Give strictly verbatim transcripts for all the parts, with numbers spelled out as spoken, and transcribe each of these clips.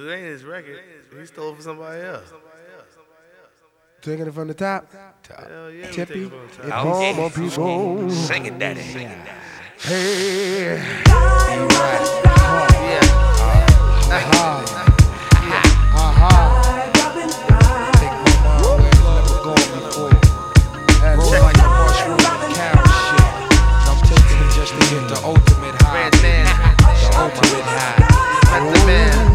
It ain't his record. He stole it from somebody else. Taking it from the top. Hell yeah. Tippy. Oh, More people. Sing it, daddy. Sing it, daddy. Hey. Yeah. Aha. Aha. Take my mind where it's never gone before. As like a mushroom and carrot shit. I'm taking it just to get the ultimate high. The ultimate high. That's the man.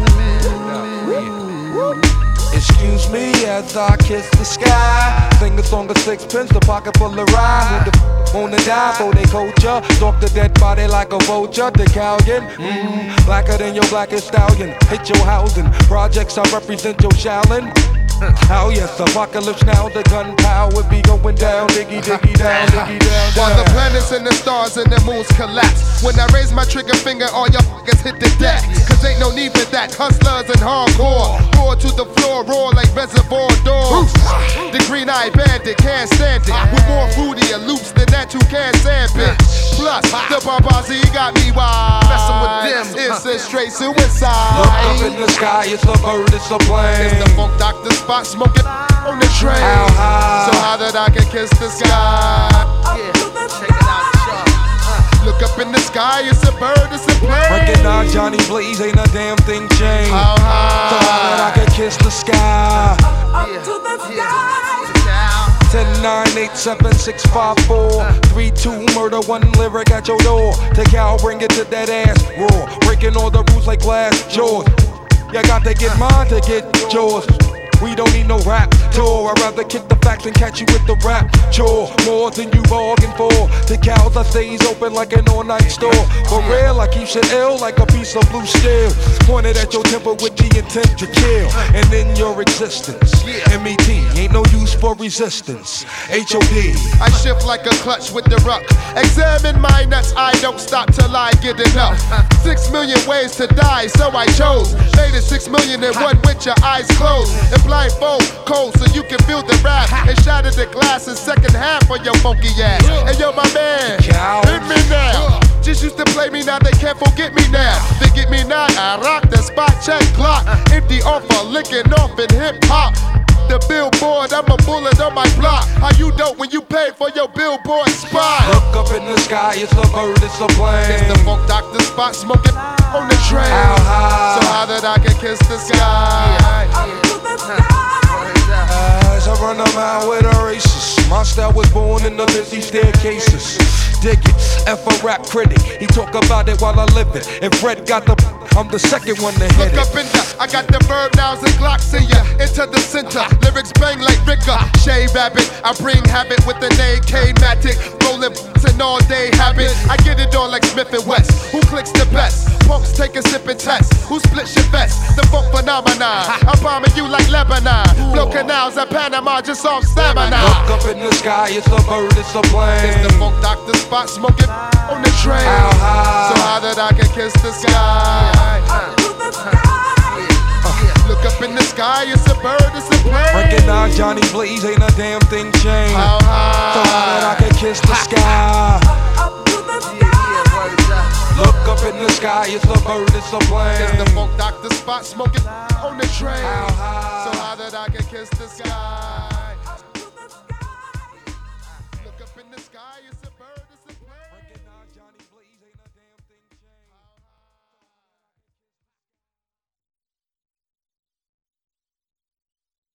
Excuse me as I kiss the sky. Sing a song of sixpence, a pocket full of rhyme. Who the f wanna die for they culture? Stalk the dead body like a vulture. The Calgon, mmm, blacker than your blackest stallion. Hit your housing, projects I represent your Shaolin. Oh yes, apocalypse now, the gunpowder be going down, diggy diggy down, diggy down, down. While the planets and the stars and the moons collapse. When I raise my trigger finger, all your fuckers hit the deck. Cause ain't no need for that, hustlers and hardcore. Roar to the floor, roar like reservoir dogs. The green-eyed bandit can't stand it. With more fruitier loops than that you can't stand it. Plus, the Barbazi got me wild. Messing with them. It's a straight suicide. Look up in the sky, it's a bird, it's a plane. It's the funk doctor spot smoking on the train. How high? So high that I can kiss the sky. Yeah. Check it out, Chuck. Look up in the sky, it's a bird, it's a plane. Recognize Johnny Blaze, ain't a damn thing changed. How high? So high that I can kiss the sky. Yeah. To the sky. ten nine eight seven six five four three two murder, one lyric at your door. Take out, bring it to that ass raw. Breaking all the rules like glass jaws. You got to get mine to get yours. We don't need no rap tour. I'd rather kick the facts and catch you with the rap chore. More than you bargained for. The cows I stays open like an all-night store. For real, I keep shit ill like a piece of blue steel. Pointed at your temple with the intent to kill. And in your existence, M E T ain't no use for resistance. H O D. I shift like a clutch with the ruck. Examine my nuts, I don't stop till I get enough. Six million ways to die, so I chose. Made it six million and one with your eyes closed. And blindfold, cold, so you can feel the rap. And shatter the glass in second half of your funky ass. And yo, my man, hit me now. Just used to play me, now they can't forget me now. They get me now, I rock the spot, check clock. Empty offer, licking off in hip hop. The billboard, I'm a bullet on my block. How you dope when you pay for your billboard spot? Look up in the sky, it's a bird, it's a plane. It's the funk doctor spot, smoking on the train. How high? So high that I can kiss the sky. As I run a mile with a racist, my style was born in the busy staircases. Dig it, F a rap critic. He talk about it while I live it. If Fred got the, I'm the second one to hit Look it. up in the, I got the verb nouns and glocks in ya. Into the center, lyrics bang like Ricker. Shea Rabbit, I bring habit with an A K Matic. Rolling an all day habit. I get it on like Smith and West. Who clicks the best? Punks take a sip and test. Who splits your vest? The funk phenomenon. I'm bombing you like Lebanon. Blow canals at Panama just off stamina. Look up in the sky, it's a bird, it's a plane. It's the funk doctor spot, smoking on the train. How high? So high that I can kiss the sky. Look up in the sky, it's a bird, it's a plane. Recognize Johnny Blaze, ain't a damn thing changed. How high? So high that I can kiss the sky. Look up in the sky, it's a bird, it's a plane. It's the funk doctor spot, smoking on the train. How high? So high that I can kiss the sky.